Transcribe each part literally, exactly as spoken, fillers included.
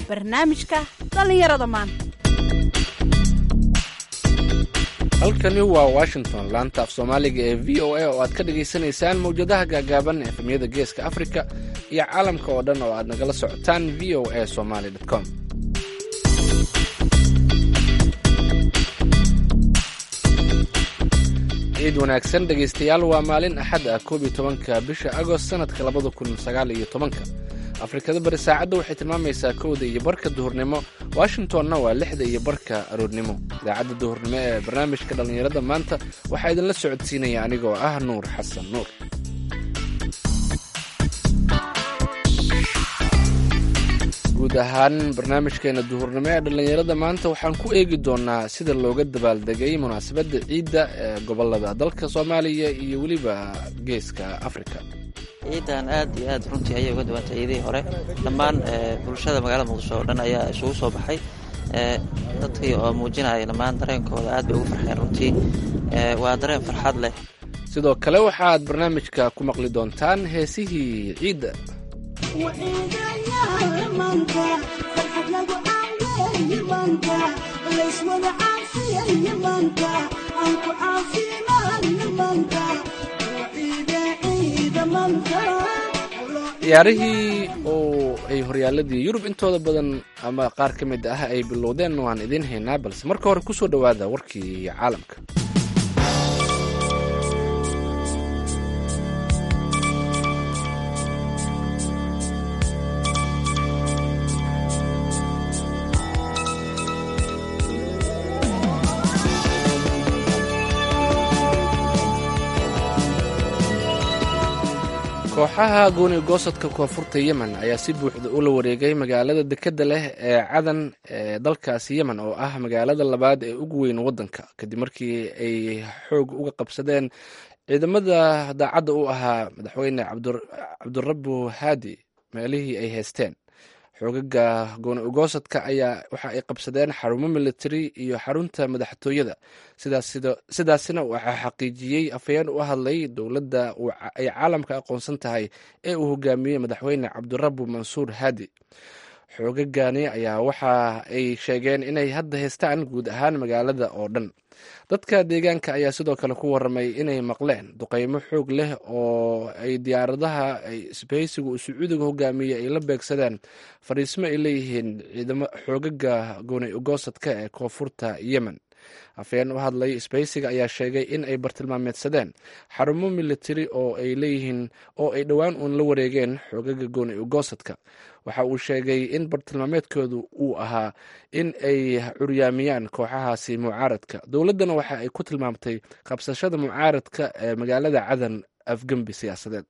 barnaamijka dhallinyarada maanta. halkani waa washington, laanta af soomaaliga ee v o a oo aad ka dhagaysanaysaan mawjadaha gaagaaban efemyada geeska afrika iyo caalamka oo dhan oo aad nagala socotaan v o a somaly com. ciid wanaagsan dhegaystayaal, waa maalin axad ah koob iyo tobanka bisha agost sanadka labada kun sagaal iyo tobanka. afrikada bari saacadda waxay tilmaamaysaa kowda iyo barka duhurnimo, washingtonna waa lixda iyo barka aroornimo. idaacadda duhurnimo ee barnaamijka dhallinyarada maanta waxaa idinla socodsiinaya anigoo ah nuur xasan nuur. guud ahaan barnaamijkeena duhurnimo ee dhallinyarada maanta waxaan ku eegi doonaa sida looga dabaaldegay munaasabadda ciidda ee gobolada dalka soomaaliya iyo weliba geeska afrika. ciidan aad iyo aad runtii ayay uga duwantay ciidihii hore. dhammaan bulshada magaalada muqdisho oo dhan ayaa isugu soo baxay, dadkii oo muujinaya dhammaan dareenkooda aad bay ugu farxeen. runtii waa dareen farxad leh. sidoo kale waxaad barnaamijka ku maqli doontaan heesihii ciidda. ciyaarihii oo ay horyaaladii yurub intooda badan ama qaar ka mid ah ay bilowdeen waan idiin haynaa, balse marka hore ku soo dhowaada warkii caalamka. kooxaha gooni goosadka koonfurta yemen ayaa si buuxda ula wareegay magaalada dekedda leh ee cadan ee dalkaasi yemen, oo ah magaalada labaad ee ugu weyn waddanka, kadib markii ay xoog uga qabsadeen ciidamada daacadda u ahaa madaxweyne cabdirabu haadi meelihii ay haysteen. xoogaga gooni ugoosadka ayaa waxa ay qabsadeen xarumo militari iyo xarunta madaxtooyada. sidaasina waxaa xaqiijiyey afhayeen u hadlay dowladda ay caalamka aqoonsan tahay ee uu hogaamiyey madaxweyne cabdirabu mansuur haadi. xoogagani ayaa waxa ay sheegeen inay hadda haystaan guud ahaan magaalada oo dhan. dadka deegaanka ayaa sidoo kale ku waramay inay maqleen duqeymo xoog leh oo ay diyaaradaha isbahaysigu sacuudiga hogaamiye ay la beegsadeen fariismo ay leeyihiin ciidamo xoogaga gooni ugoosadka ee koonfurta yemen. afhayeen u hadlay isbahaysiga ayaa sheegay in ay bartilmaameedsadeen xarumo militari oo ay leeyihiin oo ay dhowaan uun la wareegeen xoogaga gooni ugoosadka. waxa uu sheegay in bartilmaameedkoodu uu ahaa in ay curyaamiyaan kooxahaasi mucaaradka. dowladdana waxa ay ku tilmaamtay qabsashada mucaaradka ee magaalada cadan afgembi siyaasadeed.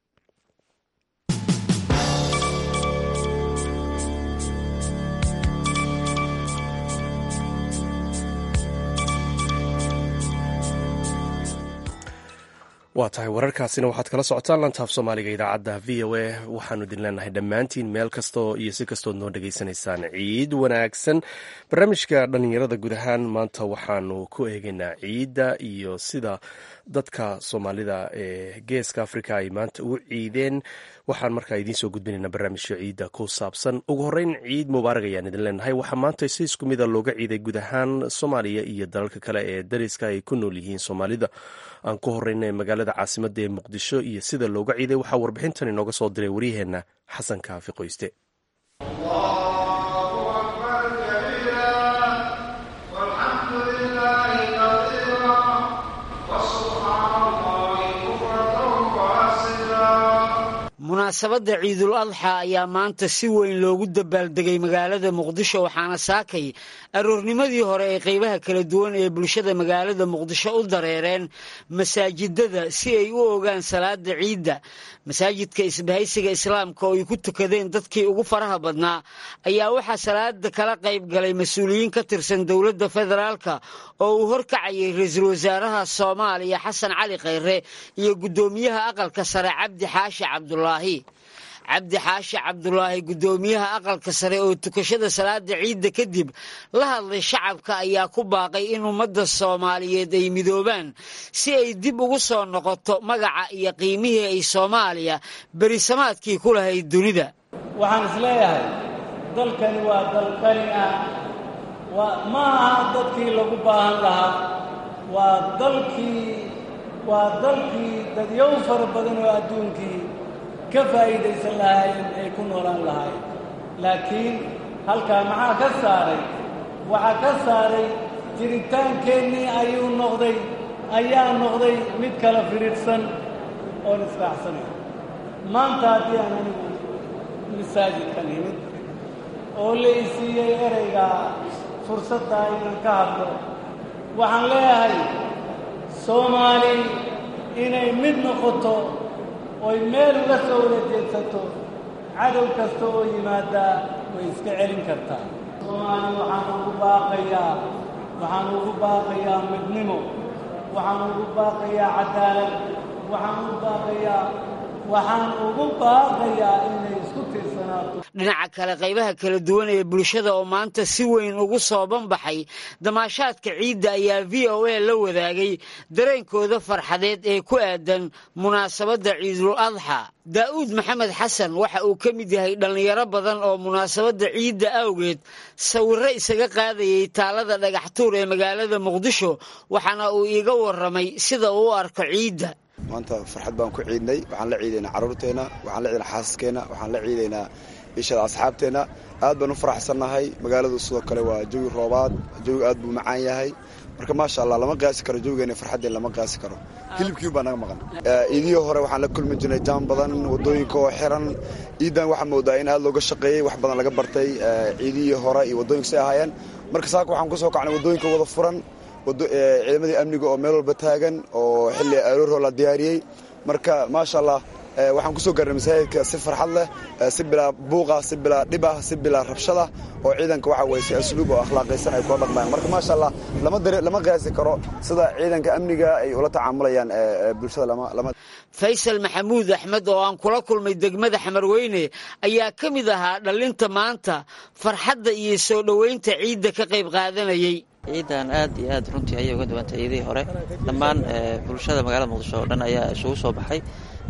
waa tahay wararkaasina waxaad kala socotaan lantaaf soomaaliga idaacadda v o a. waxaanu idin leenahay dhammaantiin meel kastoo iyo si kastood noo dhegaysanaysaan ciid wanaagsan. barnaamijka dhallinyarada guud ahaan maanta waxaanu ku eegaynaa ciidda iyo sida dadka soomaalida ee geeska afrika ay maanta ugu ciideen. waxaan markaa idiin soo gudbinaynaa barnaamijka ciidda ku saabsan. ugu horreyn ciid mubaarag ayaan idin leenahay. waxaa maanta si isku mida looga ciiday guud ahaan soomaaliya iyo dalalka kale ee dariska ay ku nool yihiin soomaalida. aan ku horreynay magaalada caasimada ee muqdisho iyo sida looga ciiday waxaa warbixintan inooga soo diray waryaheena xasan kaafi qoyste. munaasabadda ciidul adxa ayaa maanta si weyn loogu dabaaldegay magaalada muqdisho, waxaana saakay aroornimadii hore ay qaybaha kala duwan ee bulshada magaalada muqdisho u dareereen masaajidada si ay u ogaan salaada ciidda. masaajidka isbahaysiga islaamka oo ay ku tukadeen dadkii ugu faraha badnaa ayaa waxaa salaada kala qayb galay mas-uuliyiin ka tirsan dowladda federaalka oo uu horkacayay ra-iisul wasaaraha soomaaliya xasan cali khayre iyo guddoomiyaha aqalka sare cabdi xaashi cabdulaahi. cabdi xaashi cabdulaahi guddoomiyaha aqalka sare oo tukashada salaada ciidda kadib la hadlay shacabka ayaa ku baaqay in ummadda soomaaliyeed ay midoobaan si ay dib ugu soo noqoto magaca iyo qiimihii ay soomaaliya berisamaadkii ku lahayd dunida. waxaan isleeyahay dalkani waa dalkani ah waa ma aha dadkii lagu baahan lahaa waa dalkii waa dalkii dadyow fara badan oo adduunkii ka faa'iidaysan lahaayeen ay ku noolaan lahaayeen laakiin halkaa maxaa ka saaray waxaa ka saaray jiritaankeennii ayuu noqday ayaa noqday mid kala firidhsan oon israacsanay maanta haddii aan anigu masaajidkan imid oo la isiiyey ereyga fursadda inaan ka hadlo waxaan leeyahay soomaali inay mid noqoto oy meel uga soo wada jeedsato cadow kasta oo yimaadaa way iska celin kartaa soomaali waxaan ugu baaqayaa waxaan ugu baaqayaa midnimo waxaan ugu baaqayaa cadaalad waxaan ugu baaqayaa waxaan ugu baaqayaa inay isku tiirsanaato dhinaca kale qaybaha kala duwan ee bulshada oo maanta si weyn ugu soo banbaxay damaashaadka ciidda ayaa v o a la wadaagay dareenkooda farxadeed ee ku aadan munaasabadda ciidul adxa daa'uud maxamed xasan waxa uu ka mid yahay dhallinyaro badan oo munaasabadda ciidda awgeed sawirro isaga qaadayay taalada dhagaxtuur ee magaalada muqdisho waxaana uu iiga warramay sida uu u arko ciidda maanta farxad baan ku ciidnay waxaan la ciidaynaa carruurteenna waxaan la ciidaynaa xaasaskeenna waxaan la ciidaynaa ishada asxaabteenna aad baan u faraxsannahay magaaladu sidoo kale waa jawi roobaad jawigu aad buu macaan yahay marka maasha allah lama qiyaasi karo jawigeena farxaddeen lama qiyaasi karo hilibkiin baa naga maqan iidihii hore waxaan la kulmi jirnay jaam badan waddooyinka oo xiran ciidan waxaa moodaa in aad looga shaqeeyey wax badan laga bartay ciidihii hore iyo waddooyinka say ahaayeen marka saaka waxaan ku soo kacnay waddooyinka wada furan ciidamadii amniga oo meel walba taagan oo xilli arooroo la diyaariyey marka maasha allah waxaan ku soo gaarnay masaajidka si farxad leh si bilaa buuqa si bilaa dhibah si bilaa rabshada oo ciidanka waxa weye si asluub oo akhlaaqaysan ay kula dhaqmayaan marka maasha allah lama dare lama qiyaasi karo sida ciidanka amniga ay ula tacaamulayaan bulshada lama lama faysal maxamuud axmed oo aan kula kulmay degmada xamarweyne ayaa ka mid ahaa dhalinta maanta farxadda iyo soo dhoweynta ciidda ka qayb qaadanayay ciidan aad iyo aad runtii ayay uga duwantay ciidihii hore dhammaan bulshada magaalada muqdisho oo dhan ayaa isugu soo baxay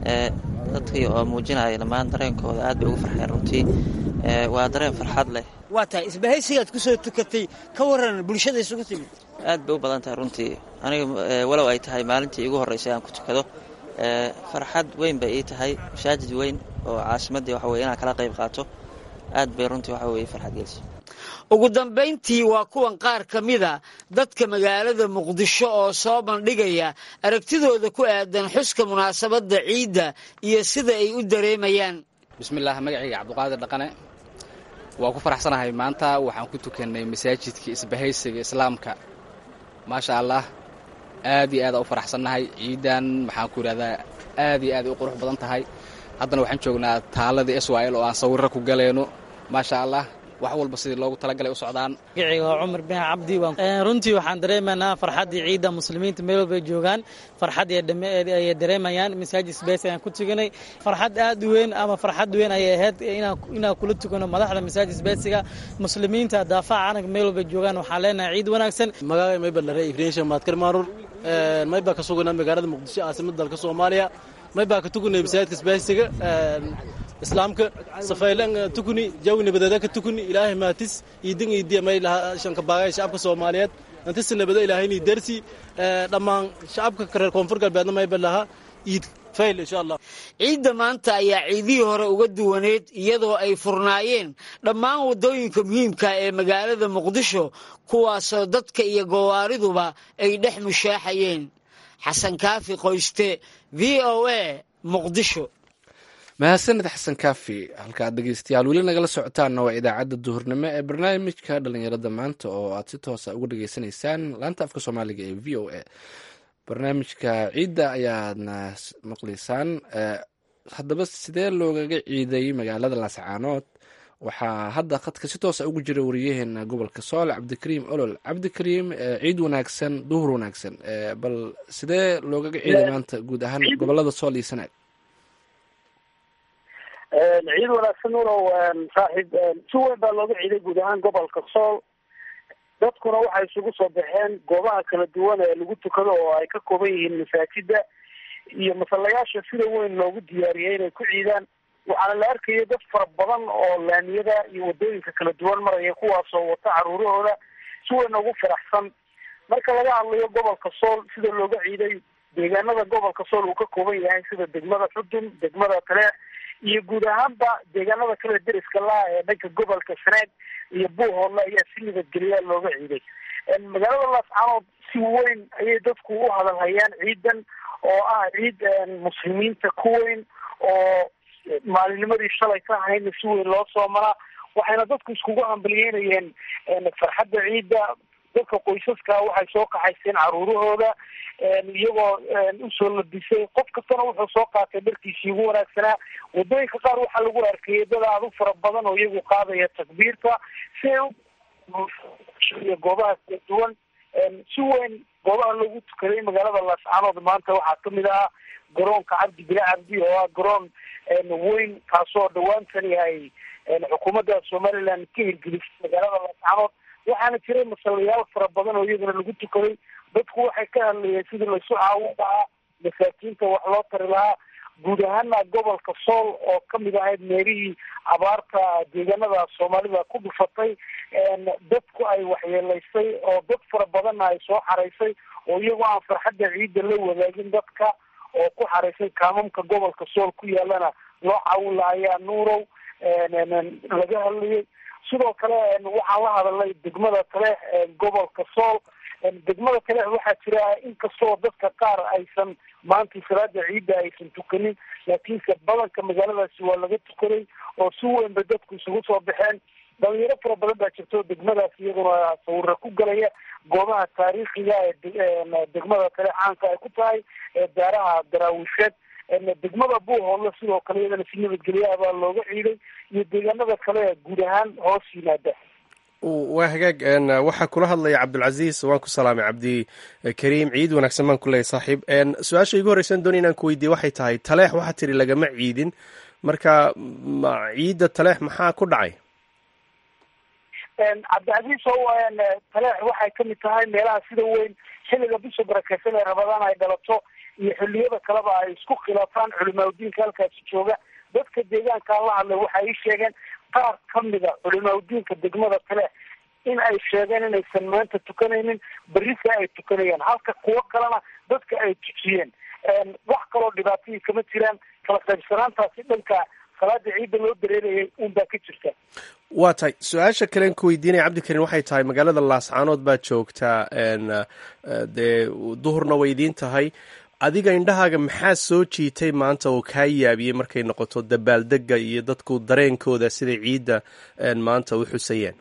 dadkii oo muujinaya dhammaan dareenkooda aad bay ugu farxeen runtii waa dareen farxad leh waa tahay isbahaysigaad ku soo tukatay ka waran bulshada isugu timid aad bay u badan tahay runtii aniga walow ay tahay maalintii igu horraysay aan ku tukado farxad weyn bay ii tahay masaajid weyn oo caasimaddii waxa weye inaan kala qayb qaato aad bay runtii waxa weye farxad gelisay ugu dambayntii waa kuwan qaar ka mida dadka magaalada muqdisho oo soo bandhigaya aragtidooda ku aadan xuska munaasabadda ciidda iyo sida ay u dareemayaan bismillaah magacayga cabdiqaadir dhaqane waa ku faraxsanahay maanta waxaan ku tukannay masaajidkii isbahaysiga islaamka maasha allah aad iyo aada u faraxsannahay ciiddan maxaan ku idhahdaa aad iyo aad u qurux badan tahay haddana waxaan joognaa taaladii israa'il oo aan sawirro ku galayno maasha allah wax walba sidii loogu talagalay u socdaan magacayga waa cumar bin cabdi runtii waxaan dareemaynaa farxaddii ciidda muslimiinta meel walbay joogaan farxad ayay dareemayaan masaajid sbays ayaan ku tukanay farxad aad u weyn ama farxad weyn ayay ahayd inaan kula tukano madaxda masaajid sbaysiga muslimiinta daafaca calanka meel walbay joogaan waxaan leenahay ciid wanaagsan magacay mayba dhare ifreensha maadkar maarur maybaa ka suganaa magaalada muqdisho caasimada dalka soomaaliya maybaa ka tukanay masaajidka sbaysiga islaamka safaylan tukuni jawi nabadeeda ka tukuni ilaahay maatis iidin iidiya may laha shanka baagay shacabka Soomaaliyeed inta nabada ilaahayni darsi dhammaan shacabka reer koonfur galbeedna may balaha iid fayl insha Allah ciidda maanta ayaa ciidii hore uga duwaneed iyadoo ay furnaayeen dhammaan wadooyinka muhiimka ee magaalada Muqdisho kuwaasoo dadka iyo gawaariduba ay dhex mushaaxayeen xasan kaafi qoyste V O A Muqdisho mahadsanid xasan kaafi halkaad dhegeystayaal weli nagala socotaanna waa idaacadda duhurnimo ee barnaamijka dhallinyarada maanta oo aad si toosa uga dhegeysanaysaan laanta afka soomaaliga ee v o a barnaamijka ciidda ayaadna maqlaysaan haddaba sidee loogaga ciiday magaalada laascaanood waxaa hadda khadka si toosa ugu jira wariyaheena gobolka sool cabdikariim olol cabdikariim ciid wanaagsan duhur wanaagsan bal sidee loogaga ciiday maanta guud ahaan gobolada sool iyo sanaag ciid wanaagsan unow saaxiib si weyn baa looga ciiday guud ahaan gobolka sool dadkuna waxay isugu soo baxeen goobaha kala duwan ee lagu tukado oo ay ka kooban yihiin masaajida iyo masallayaasha sida weyn loogu diyaariyey inay ku ciidaan waxaana la arkaya dad fara badan oo laamiyada iyo wadooyinka kala duwan maraya kuwaasoo wata caruurahooda si weyn ugu faraxsan. marka laga hadlayo gobolka sool sida looga ciiday deegaanada gobolka sool uu ka kooban yahay sida degmada xudun, degmada taleex iyo guud ahaanba deegaanada kale deriska laa ee dhanka gobolka sanaag iyo buuhoodle ayaa si nabadgelya looga ciiday. magaalada laascaanood si weyn ayay dadku u hadalhayaan ciidan oo ah ciid muslimiinta ku weyn oo maalinimadii shalay ka ahayna si weyn loo soo maraa, waxayna dadku iskugu hambalyeynayeen farxadda ciidda. dadka qoysaska waxay soo kaxayseen caruurahooda iyagoo usoo labisay, qof kastana wuxuu soo qaatay dharkiisii ugu wanaagsanaa. wadooyinka qaar waxaa lagu arkayay dad aad u fara badan oo iyagu qaadaya takbiirta si ay goobaha kala duwan. si weyn goobaha lagu tukaday magaalada laascaanood maanta waxaa kamid ah garoonka cabdi bile cabdi oo ah garoon weyn kaasoo dhawaantani ay xukuumadda somaliland ka hirgelisay magaalada laascaanood. waxaana jiray masallayaal fara badan oo iyagana lagu tukaday. dadku waxay ka hadlayeen sidii laysu caawin lahaa, masaakiinta wax loo tari lahaa. guud ahaana gobolka sool oo kamid ahayd meelihii abaarta deegaanada soomaalida ku dhufatay, dadku ay waxyeelaysay oo dad fara badanna ay soo xaraysay oo iyagoo aan farxadda ciidda la wadaagin dadka oo ku xaraysay kaamamka gobolka sool ku yaalana loo caawin lahayaa nuurow laga hadlayay. sidoo kale waxaan la hadalnay degmada taleex gobolka sool. degmada taleex waxaa jira inkastoo dadka qaar aysan maanta salaada ciidda aysan tukanin, laakiinse badanka magaaladaasi waa laga tukaday oo si weyn bay dadku isugu soo baxeen. dhalinyaro fara badan baa jirto degmadaas iyaguna sawira ku galaya goobaha taariikhiga ee degmada taleex caanka ay ku tahay ee daaraha daraawisheed. degmada buuhoodle sidoo kale iyadana si nabadgelyaha baa looga ciiday iyo deegaanada kale guud ahaan hoos yimaada. waa hagaag waxaa kula hadlaya cabdilcasiis, waan ku salaamay cabdi kariim. ciid wanaagsan baan ku leeyahay saaxiib. su-aasha igu horreysan doon inaan ku weydiiye waxay tahay taleex waxaa tiri lagama ciidin, marka ciidda taleex maxaa ku dhacay? cabdicasiis o taleex waxay kamid tahay meelaha sida weyn xilliga bisha barakeysan ee rabadaan ay dhalato iyo xilliyada kaleba ay isku khilaafaan culimaadudiinka halkaasi jooga. dadka deegaankaa la hadlay waxay ii sheegeen qaar kamida culimaadudiinka degmada taleex in ay sheegeen inaysan maanta tukanaynin, berrika ay tukanayaan, halka kuwo kalena dadka ay tujiyeen. wax kaloo dhibaatadii kama jiraan, kala qaybsanaantaasi dhanka salaada ciidda loo dareerayay unbaa ka jirta. waa tahay su-aasha kalen ku weydiinaya cabdikariin waxay tahay magaalada laascaanood baad joogtaa, dee duhurna way idiin tahay. adiga indhahaaga maxaa soo jiitay maanta oo kaa yaabiyey markay noqoto dabaaldega iyo dadku dareenkooda siday ciidda maanta u xusayeen?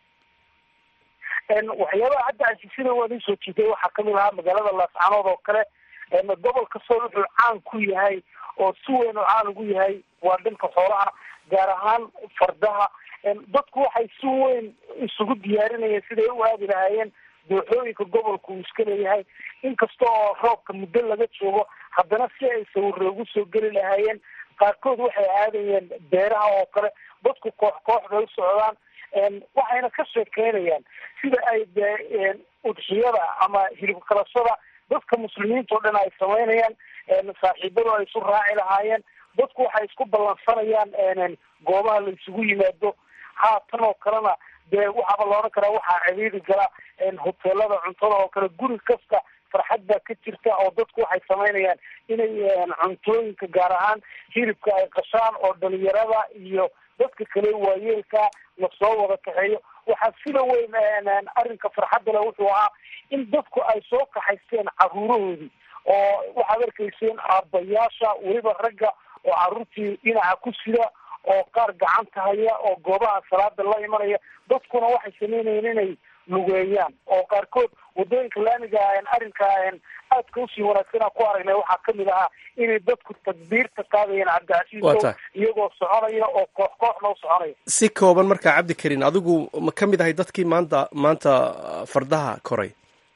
waxyaabaha hadda sida waan isoo jiitay waxaa kamid ahaa magaalada laascaanood oo kale. gobolka sool wuxuu caan ku yahay oo si weyn oo caan ugu yahay waa dhanka xoolaha, gaar ahaan fardaha. dadku waxay si weyn isugu diyaarinayeen siday u aadi lahaayeen dooxooyinka gobolka uu iska leeyahay. inkasta oo roobka muddo laga joogo, haddana si ay sawirre ugu soo geli lahaayeen. qaarkood waxay aadayeen beeraha oo kale, dadku koox koox bay u socdaan. waxayna ka sheekeynayaan sida ay udxiyada ama hilib kalashada dadka muslimiinta oo dhan ay samaynayaan, saaxiibadu ay isu raaci lahaayeen. dadku waxay isku ballansanayaan goobaha la isugu yimaado. haatan oo kalena dee waxaaba la odhan karaa waxaa ciriiri gala hoteelada cuntada oo kale. guri kasta farxad baa ka jirta oo dadku waxay samaynayaan inay cuntooyinka gaar ahaan hilibka ay qashaan oo dhalinyarada iyo dadka kale waayeelka lasoo wada kaxeeyo. waxaa sida weyn arrinka farxadda le wuxuu ahaa in dadku ay soo kaxaysteen caruurahoodii oo waxaad arkayseen aabbayaasha weliba ragga oo caruurtii dhinaca ku sida oo qaar gacanta haya oo goobaha salaada la imanaya. dadkuna waxay sameynayeen inay lugeeyaan oo qaarkood wadooyinka laamiga arrinka aadka usii wanaagsanaa ku aragnay waxaa kamid ahaa inay dadku takbiirta qaadayeen cabdicasiiso iyagoo soconaya oo koox kooxna u soconaya. si kooban markaa cabdikariin, adigu ma kamid ahay dadkii maanta maanta fardaha koray?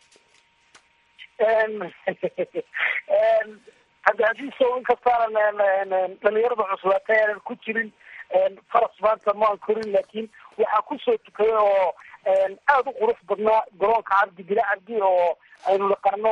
cabdicasiiso inkastaanan dhalinyarada cuslaatay aanan ku jirin faras maanta maan korin, laakiin waxaa kusoo tukaday oo aada u qurux badnaa garoonka cabdi bile cabdi oo aynu naqaano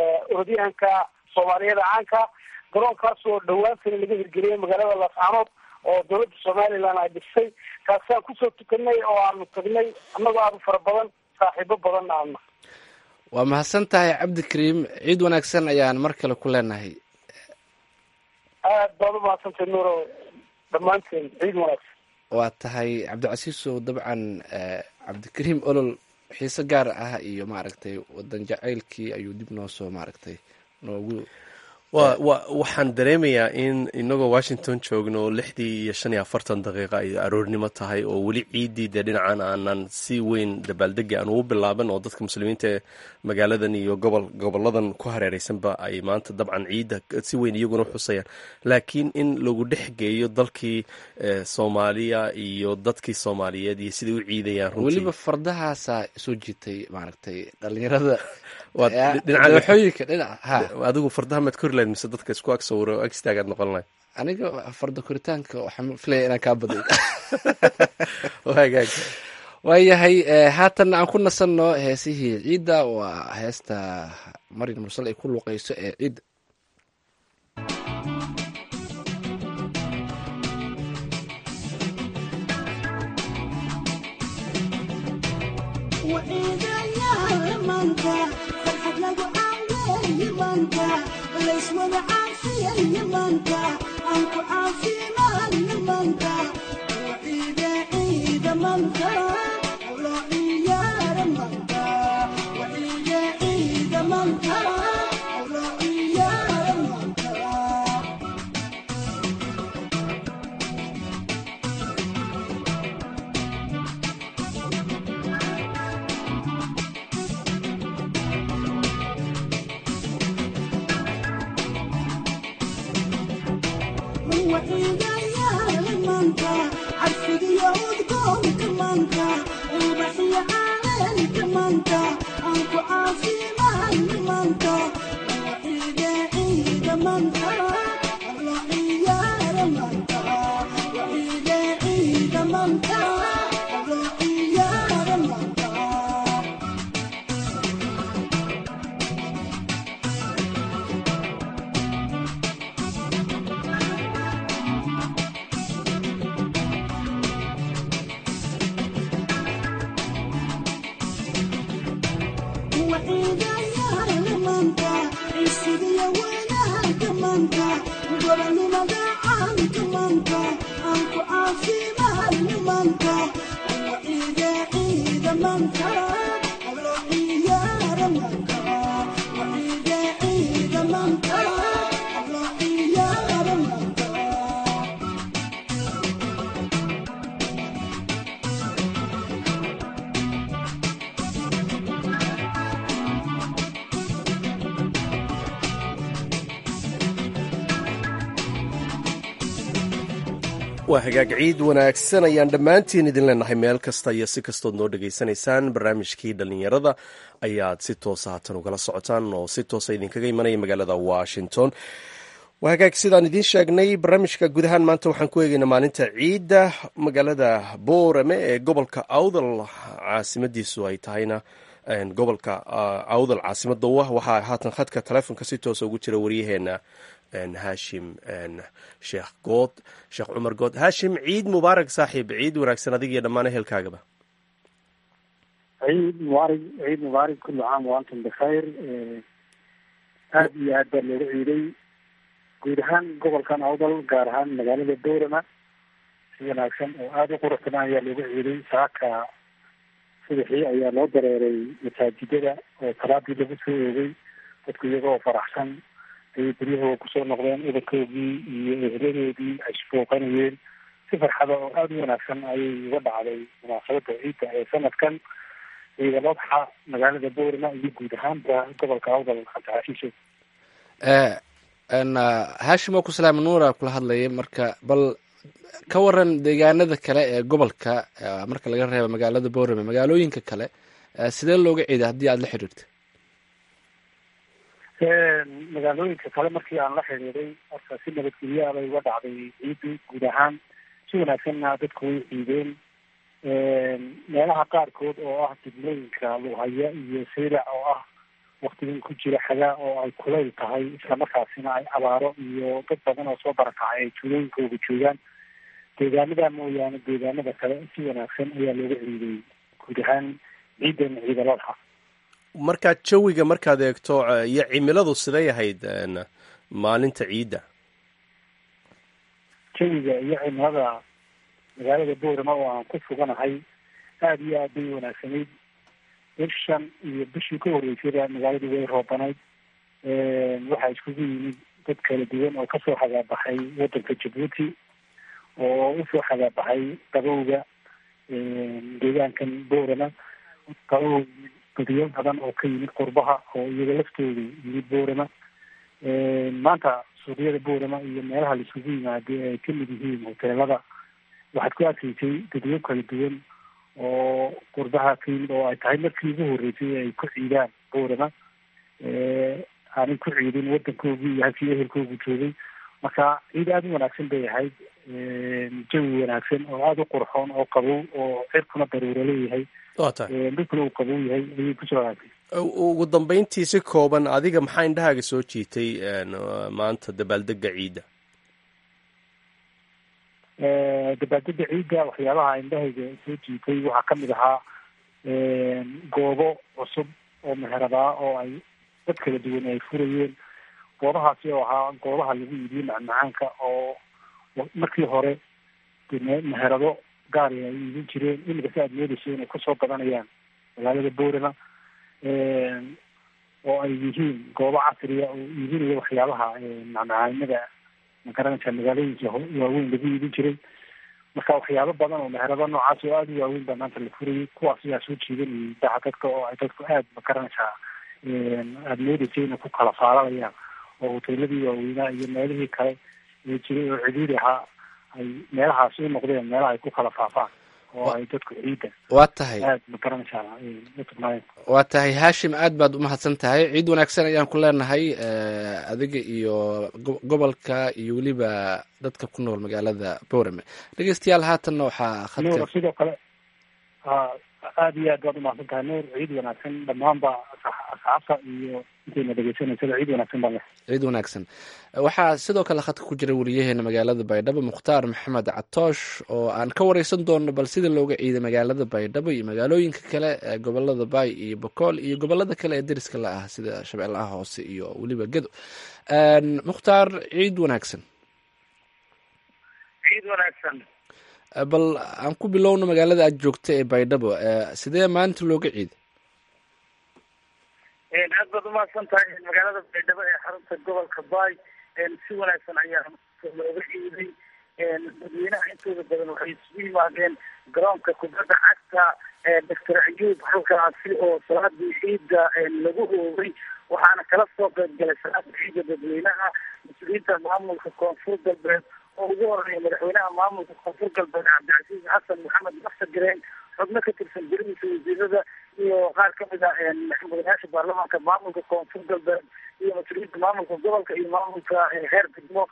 orodyahanka soomaaliyada caanka. garoonkaas oo dhawaantani laga hirgeliyay magaalada laascaanood oo dawladda somaliland ay dhisay kaasaan kusoo tukanay oo aanu tagnay annagoo aada u fara badan saaxiibo badanna aadna. waa mahadsan tahay cabdikariim, ciid wanaagsan ayaan mar kale ku leenahay. aad baad u mahadsantahay nuuro, dhammaanteen ciid wanaagsan. waa tahay cabdicasiisow, dabcan cabdikariim olol xiise gaar ah iyo maaragtay wadan jacaylkii ayuu dib noo soo maaragtay noogu wa wa waxaan dareemayaa in inagoo washington joogno lixdii iyo shan iyo afartan daqiiqa ay aroornimo tahay oo weli ciiddii dee dhinacan aanan si weyn dabaaldega aan ugu bilaaban oo dadka muslimiinta ee magaaladan iyo gobol goboladan ku hareereysanba ay maanta dabcan ciidda si weyn iyaguna xusayaan, laakiin in lagu dhex geeyo dalkii soomaaliya iyo dadkii soomaaliyeed iyo siday u ciidayaan runtii weliba fardahaasaa soo jiitay maaragtay dhalinyarada dhinacooyinka adigu fardaha maad kori lahayd mise dadka isku ag sawiro ag istaagaad noqon lahayd? aniga farda koritaanka waxaan filaya inaan kaa baday. hagaag waayahay, haatanna aan ku nasanno heesihii ciidda. waa heesta marin mursal ay ku luuqeyso ee ciidda. waa hagaag ciid wanaagsan ayaan dhammaantiin idin leenahay meel kasta iyo si kastood noo dhegaysanaysaan. barnaamijkii dhalinyarada ayaad si toosa haatan ugala socotaan oo si toosa idinkaga imanaya magaalada washington. waa hagaag sidaan idiin sheegnay barnaamijka guud ahaan maanta waxaan ku eegaynaa maalinta ciidda magaalada boorame ee gobolka awdal caasimadiisu ay tahayna gobolka awdal caasimada u ah. waxaa haatan khadka taleefonka si toosa ugu jira waryaheena haashim sheekh good sheekh cumar good. haashim, ciid mubaarak saaxiib, ciid wanaagsan adiga iyo dhammaan ehelkaagaba. ciid mubaarak ciid mubaarak kullu caam wa antum bikhayr. aada iyo aad baa looga ciiday guud ahaan gobolkan awdal, gaar ahaan magaalada boorama si wanaagsan oo aada u qurux badan ayaa looga ciiday. saaka subaxii ayaa loo dareeray masaajidada oo salaadii lagu soo oogay, dadku iyagoo faraxsan ayay guryahooda kusoo noqdeen, udankoodii iyo eheladoodii ay isbooqanayeen. si farxada oo aada u wanaagsan ayay uga dhacday munaasabada ciidda ee sanadkan ciid al-adxa magaalada boorama iyo guud ahaanba gobolka awdal. cabdicasiiso haashim oo ku salaama nuura kula hadlaya. marka bal ka waran deegaanada kale ee gobolka, marka laga reebo magaalada boorame, magaalooyinka kale sidee looga ciiday haddii aada la xiriirta? magaalooyinka kale markii aan la xiriiray horta si nabadgelyaa bay uga dhacday ciiddu guud ahaan, si wanaagsanna dadku way ciideen. meelaha qaarkood oo ah degmooyinka lughaya iyo saylac oo ah waktigan ku jira xagaa oo ay kulayl tahay, islamarkaasina ay abaaro iyo dad badan oo soo barakacay ay tuulooyinkooda joogaan, deegaanada mooyaane deegaanada kale si wanaagsan ayaa looga ciiday guud ahaan ciidan ciidal adxa. markaa jawiga markaad eegto iyo cimiladu siday ahayd maalinta ciidda? jawiga iyo cimilada magaalada boorama oo aan ku suganahay aada iyo aad bay wanaagsanayd. bishan iyo bishii ka horreysayba magaaladu way roobanayd. waxaa iskugu yimid dad kala duwan oo kasoo xagaabaxay wadanka jabuuti oo usoo xagaabaxay qabowga deegaankan boorama. qabow gadiyo badan oo ka yimid qurbaha oo iyaga laftooda yimid boorama. maanta suuqyada boorama iyo meelaha laisugu yimaado ay kamid yihiin hoteelada waxaad ku arkaysay gadiyo kala duwan oo qurbaha ka yimid oo ay tahay markii ugu horreysay ay ku ciidaan boorama. aanay ku ciidin wadankoogii iyo halkii ehelkoogu joogay. marka ciid aada u wanaagsan bay ahayd. jawi wanaagsan oo aada u qurxoon oo qabow oo cirkuna daruuro leeyahay dhulkuna uu qabow yahay ayay kusoo hagaagtay. ugu dambeyntii si kooban adiga maxaa indhahaaga soo jiitay maanta dabaaldega ciidda? dabaaldega ciidda waxyaabaha indhahayga soo jiitay waxaa kamid ahaa goobo cusub oo meheradaa oo ay dad kala duwan ay furayeen. goobahaasi oo ahaa goobaha lagu iibiyo macmacaanka oo markii hore meherado gaari ay iibin jireen. imika si aada moodeyso inay kusoo badanayaan magaalada boorama oo ay yihiin goobo casriya oo iibinaya waxyaabaha macmacaanada magaranaysa magaalooyinka waaweyn lagu iibin jiray. marka waxyaabo badan oo meherado noocaas oo aada u waaweyn baa maanta la furayay. kuwaas ayaa soo jiidanayay daha dadka oo ay dadku aada magaranaysaa aada moodeysa inay ku kala faalanayaan oo hoteeladii waaweynaa iyo meelihii kale ee jiray oo cidhiiri ahaa ay meelahaas u noqdeen meelaha ay ku kala faafaan oo ay dadku ciidda waa tahay aada magaranaysaa utugnaayeen. waa tahay haashim, aad baad umahadsan tahay. ciid wanaagsan ayaan ku leenahay adiga iyo gobolka iyo weliba dadka ku nool magaalada boorame. dhegeystayaal haatanna waxaa khadka sidoo kale aada iyo aad baad umahadsan tahay nuur. ciid wanaagsan dhammaanba asxaabta iyo intayna dhegeysanaysaa ciid wanaagsan baa leh. ciid wanaagsan. waxaa sidoo kale khadka ku jira wariyaheena magaalada baydhabo mukhtaar maxamed catoosh oo aan ka wareysan doono bal sida looga ciiday magaalada baydhabo iyo magaalooyinka kale ee gobolada baay iyo bokool iyo gobolada kale ee deriska la ah sida shabeellaha hoose iyo weliba gedo. mukhtaar, ciid wanaagsan. ciid wanaagsan. bal aan ku bilowno magaalada aad joogta ee baydhabo, sidee maanta looga ciiday? aad baad umahadsan tahay. magaalada baydhabo ee xarunta gobolka baay si wanaagsan ayaa looga ciiday. dadweynaha intooda badan waxay isugu yimaadeen garoonka kubadda cagta doctor ayuub halkaasi oo salaadii ciidda lagu oogay. waxaana kala soo qeyb galay salaada ciidda dadweynaha mas-uuliyiinta maamulka koonfur galbeed oo ugu horeeya madaxweynaha maamulka koonfur galbeed cabdicasiis xasan maxamed naftagareen, xubno ka tirsan gurihiisa wasiirada iyo qaar kamid ah madaxweynayaasha baarlamaanka maamulka koonfur galbeed iyo mas-uuliyiinta maamulka gobolka iyo maamulka heer degmo.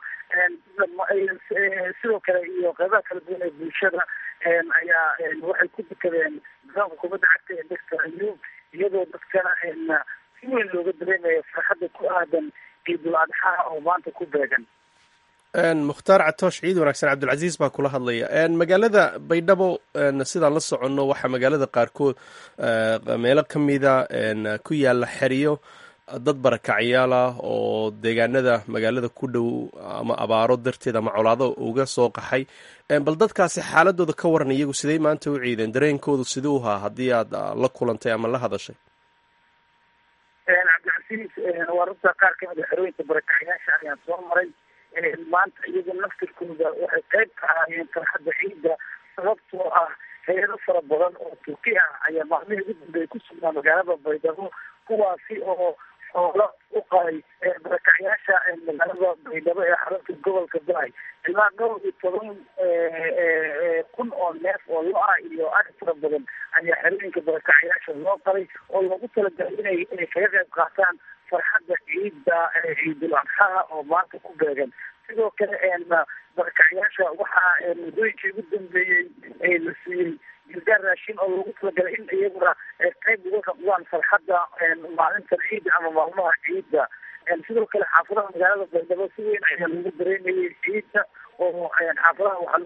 sidoo kale iyo qeybaha kala duwan ee bulshada ayaa waxay ku dukadeen garoonka kubadda cagta ee doctor ayuub, iyadoo dadkana si weyn looga dareemayo farxadda ku aadan ciidul adxaa oo maanta ku beegan. mukhtaar catoosh, ciid wanaagsan. cabdilcasiis baa kula hadlaya. magaalada baydhabo sidaan la soconno waxaa magaalada qaarkood meelo kamida ku yaala xeriyo dad barakacyaal ah oo deegaanada magaalada ku dhow ama abaaro darteed ama colaado uga soo qaxay. bal dadkaasi xaaladooda ka waran, iyagu siday maanta u ciideen? dareenkoodu siduu ahaa haddii aad la kulantay ama la hadashay? cabdicasiis, waa runta qaar kamid a xerooyinka barakacyaasha ayaan soo maray. maanta iyagu naftirkooda waxay qayb ka ahaayeen farxadda ciidda sababtoo ah hay-ado fara badan oo turki ah ayaa maalmihii ugu dambeeyay ku sugnaa magaalada baydhabo, kuwaasi oo xoolo u qaray barakacyaasha magaalada baydhabo ee xarunta gobolka baay. ilaa dhowr iyo toban kun oo neef oo lo-ah iyo ari fara badan ayaa xerooyinka barakacyaasha loo qaray oo loogu talagalay inay inay kaga qayb qaataan farxadda ciidda ciidul adxaa oo maanta ku beegan. sidoo kale barakacyaasha waxaa muddooyinkii ugu dambeeyey la siiyey gargaar raashin oo loogu talagalay in iyaguna qayb uga qabdaan farxadda maalinta ciidda ama maalmaha ciidda. sidoo kale xaafadaha magaalada baydhabo si weyn ayaa lagu dareemayay ciidda oo xaafadaha waxaa lagu arkay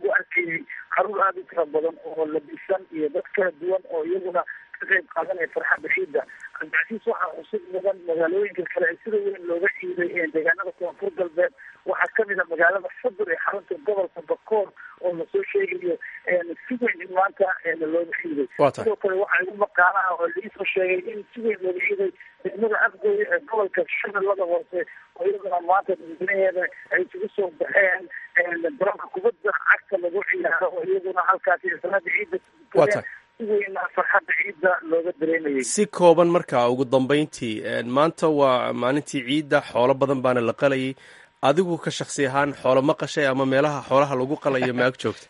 arkayay caruur aada u tira badan oo labisan iyo dad kala duwan oo iyaguna ka qayb qaadanaya farxadda ciidda. cabdicasiis waxaa cusub mudan magaalooyinka kale ee sida weyn looga ciiday deegaanada koonfur galbeed waxaa kamid a magaalada Xudur ee xarunta gobolka Bakool oo lasoo sheegayo si weyn in maanta looga ciiday. sidoo kale waxaa igu maqaalaha oo laisoo sheegay in si weyn looga ciiday degmada Afgooy ee gobolka Shabeellada Hoose oo iyaduna maanta dadweynaheeda ay isugu soo baxeen garoonka kubadda cagta lagu ciyaaro oo iyaduna halkaasi sanada ciidda si weyn farxadda ciidda looga dareemayay. si kooban markaa ugu dambeyntii maanta waa maalintii ciidda, xoolo badan baana la qalayay. adigu ka shaksi ahaan xoolo ma qashay ama meelaha xoolaha lagu qalayo ma ag joogta?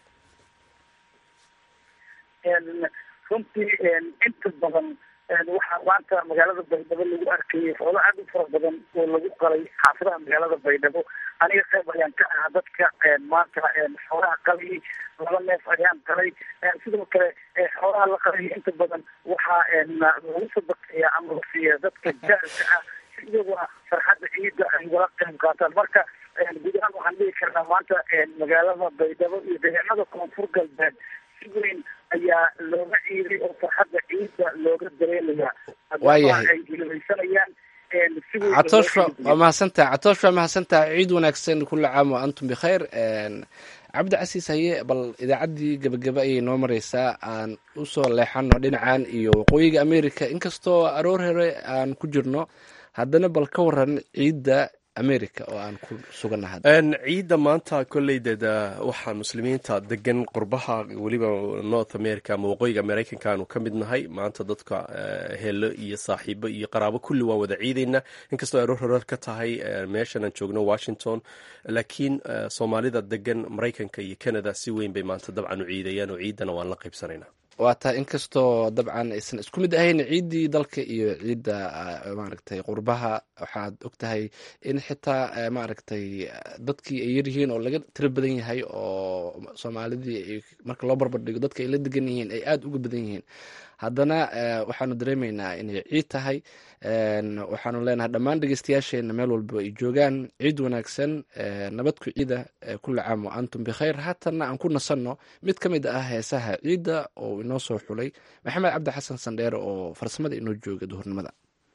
runtii inta badan waxaa maanta magaalada Baydhabo lagu arkayay xoolo aad u fara badan oo lagu qalay xaafadaha magaalada Baydhabo. aniga qayb ayaan ka ahaa dadka maanta xoolaha qalayay, laba neef ayaan qalay. sidoo kale xoolaha la qalayay inta badan waxaa lagu sadaqeeya ama la siiya dadka jaarka ah iyaguna farxadda ciidda ay wala qayb qaataan. marka guud ahaan waxaan dhihi karnaa maanta magaalada Baydhabo iyo deegaanada koonfur galbeed si weyn ayaa looga ciiday oo farxadda ciidda looga dareemaya. waayahay ay ilmaysanayaan catoosh waa mahadsantaha catoosh waa mahadsantaha ciid wanaagsan kula caam wa antum bikhayr. cabdicasiis haye bal idaacaddii gabagaba ayay noo mareysaa, aan usoo leexano dhinacan iyo waqooyiga america. inkastoo aroor hore aan ku jirno haddana bal ka waran ciidda america oo aan ku suganahay. ciidda maanta kolleydeeda waxaa muslimiinta degan qurbaha weliba north america ama waqooyiga maraykanka aanu ka mid nahay. maanta dadka helo iyo saaxiibo iyo qaraabo kulli waan wada ciidayna, inkastoo aroor horar ka tahay meeshan aan joogno Washington. laakiin soomaalida degan maraykanka iyo Canada si weyn bay maanta dabcan u ciidayaan oo ciidana waan la qaybsanaynaa. waa taa inkastoo dabcan aysan isku mid ahayn ciiddii dalka iyo ciidda maaragtay qurbaha. waxaad ogtahay in xitaa maaragtay dadkii ay yaryihiin oo laga tiro badan yahay oo soomaalidii marka loo barbardhigo dadka ay la degan yihiin ay aada uga badan yihiin. haddana waxaanu dareemaynaa inay ciid tahay. waxaanu leenahay dhammaan dhegeystayaasheena meel walba ay joogaan ciid wanaagsan, nabad ku ciida, kula caam wa antum bikhayr. haatana aan ku nasanno mid ka mid ah heesaha ciidda oo inoo soo xulay maxamed cabdi xasan sandheere oo farsamada inoo jooga duhurnimada.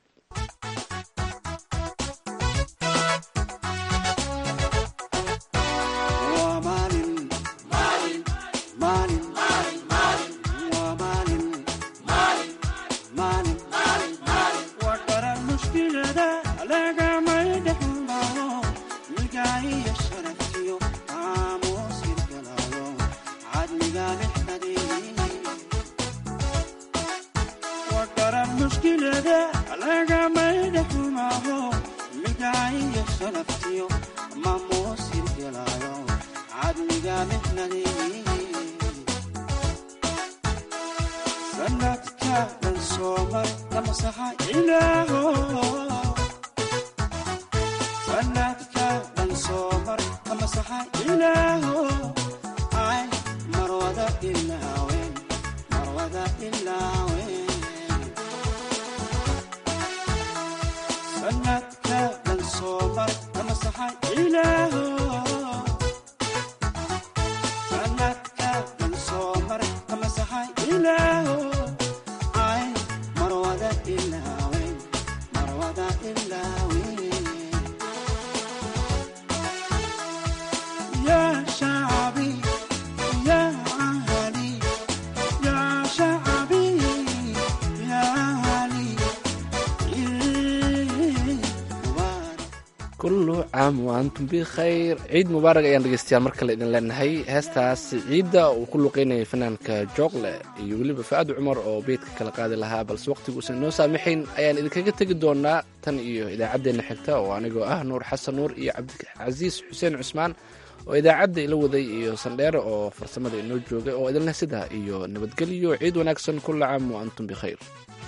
kullu caam wa antum bikhayr. ciid mubaarak ayaan dhegeystayaal mar kale idin leenahay. heestaas ciidda uu ku luqeynayay fanaanka joogle iyo weliba fa-aad cumar oo beydka kala qaadi lahaa, balse waqtigu uusan inoo saamaxayn ayaan idinkaga tegi doonaa tan iyo idaacaddeenna xigta oo anigoo ah nuur xasan nuur iyo cabdicasiis xuseen cusmaan oo idaacadda ila waday iyo sandheere oo farsamada inoo joogay oo idinleh sidaa iyo nabadgelyo ciid wanaagsan. kulla caam wa antum bikhayr.